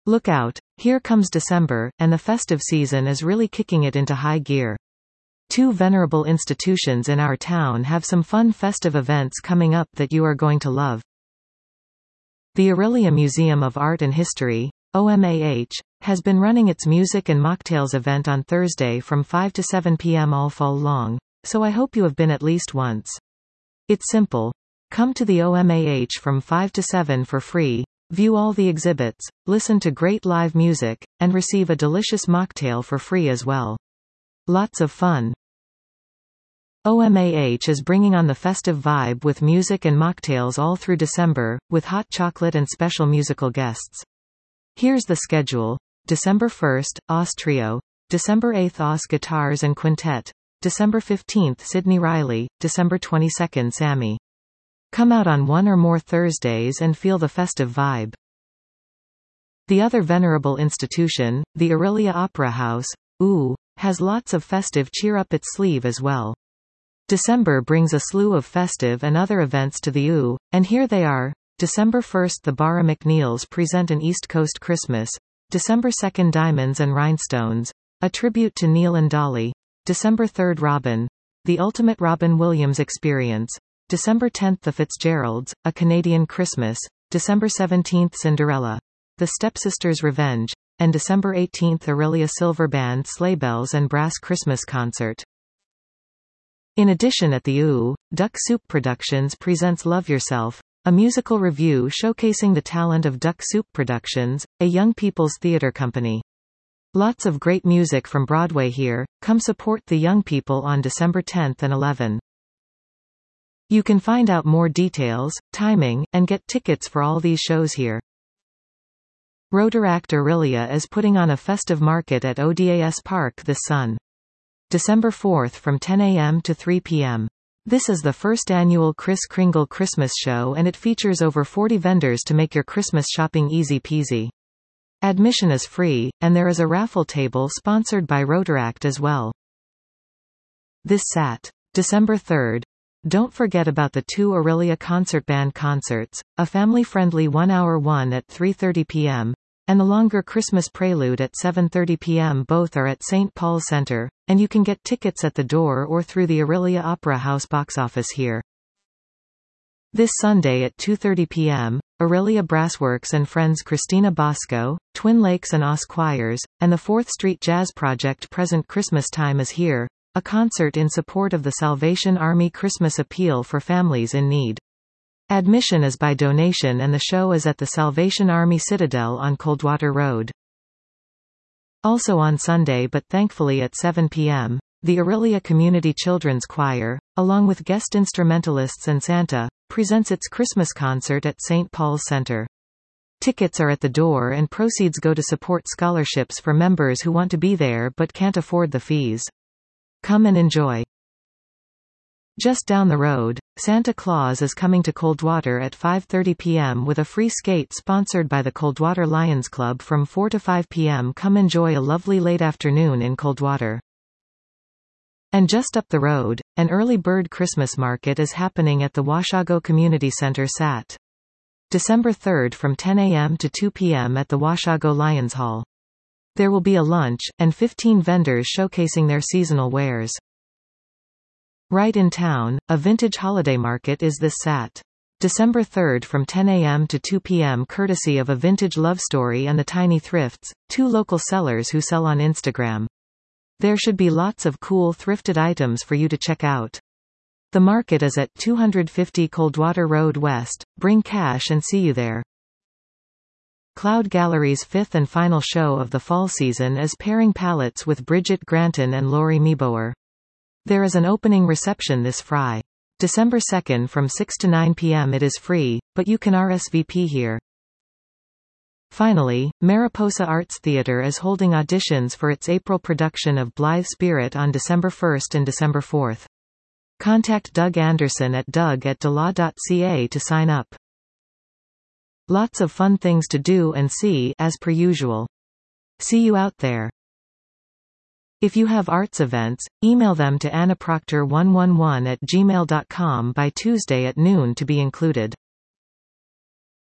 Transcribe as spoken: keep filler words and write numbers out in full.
Look out, here comes December, and the festive season is really kicking it into high gear. Two venerable institutions in our town have some fun festive events coming up that you are going to love. The Orillia Museum of Art and History, O M A H, has been running its Music and Mocktails event on Thursday from five to seven p m all fall long, so I hope you have been at least once. It's simple. Come to the O M A H from five to seven for free, view all the exhibits, listen to great live music, and receive a delicious mocktail for free as well. Lots of fun. O M A H is bringing on the festive vibe with music and mocktails all through December, with hot chocolate and special musical guests. Here's the schedule. December first, O S Trio. December eighth, O S Guitars and Quintet. December fifteenth, Sidney Riley. December twenty-second, Sammy. Come out on one or more Thursdays and feel the festive vibe. The other venerable institution, the Orillia Opera House, ooh, has lots of festive cheer up its sleeve as well. December brings a slew of festive and other events to the O O, and here they are. December first, the Barra McNeils present an East Coast Christmas. December second, Diamonds and Rhinestones, a tribute to Neil and Dolly. December third, Robin, the ultimate Robin Williams experience. December tenth, The Fitzgeralds, A Canadian Christmas. December seventeenth, Cinderella, The Stepsisters' Revenge. And December eighteenth, Orillia Silver Band Sleigh Bells and Brass Christmas Concert. In addition, at the O O, Duck Soup Productions presents Love Yourself, a musical review showcasing the talent of Duck Soup Productions, a young people's theater company. Lots of great music from Broadway here. Come support the young people on December tenth and eleventh. You can find out more details, timing, and get tickets for all these shows here. Rotaract Orillia is putting on a festive market at O D A S Park this Sun. December fourth from ten a m to three p m This is the first annual Kris Kringle Christmas show, and it features over forty vendors to make your Christmas shopping easy peasy. Admission is free, and there is a raffle table sponsored by Rotaract as well. This Sat. December third. Don't forget about the two Orillia Concert Band concerts, a family-friendly one-hour one at three thirty p m, and the longer Christmas Prelude at seven thirty p m Both are at Saint Paul's Center, and you can get tickets at the door or through the Orillia Opera House box office here. This Sunday at two thirty p m, Orillia Brassworks and friends Christina Bosco, Twin Lakes and O S Choirs, and the fourth Street Jazz Project present Christmas Time is Here, a concert in support of the Salvation Army Christmas Appeal for families in need. Admission is by donation, and the show is at the Salvation Army Citadel on Coldwater Road. Also on Sunday, but thankfully at seven p m, the Orillia Community Children's Choir, along with guest instrumentalists and Santa, presents its Christmas concert at Saint Paul's Center. Tickets are at the door, and proceeds go to support scholarships for members who want to be there but can't afford the fees. Come and enjoy. Just down the road, Santa Claus is coming to Coldwater at five thirty p m with a free skate sponsored by the Coldwater Lions Club from four to five p m Come enjoy a lovely late afternoon in Coldwater. And just up the road, an early bird Christmas market is happening at the Washago Community Center Sat. December third from ten a m to two p m at the Washago Lions Hall. There will be a lunch, and fifteen vendors showcasing their seasonal wares. Right in town, a vintage holiday market is this Sat. December third from ten a m to two p m courtesy of A Vintage Love Story and the Tiny Thrifts, two local sellers who sell on Instagram. There should be lots of cool thrifted items for you to check out. The market is at two fifty Coldwater Road West. Bring cash and see you there. Cloud Gallery's fifth and final show of the fall season is Pairing Palettes with Bridget Granton and Laurie Mieboer. There is an opening reception this Friday, December second from six to nine p m It is free, but you can R S V P here. Finally, Mariposa Arts Theatre is holding auditions for its April production of Blithe Spirit on December first and December fourth. Contact Doug Anderson at doug at delaw dot c a to sign up. Lots of fun things to do and see, as per usual. See you out there. If you have arts events, email them to anna proctor one one one at gmail dot com by Tuesday at noon to be included.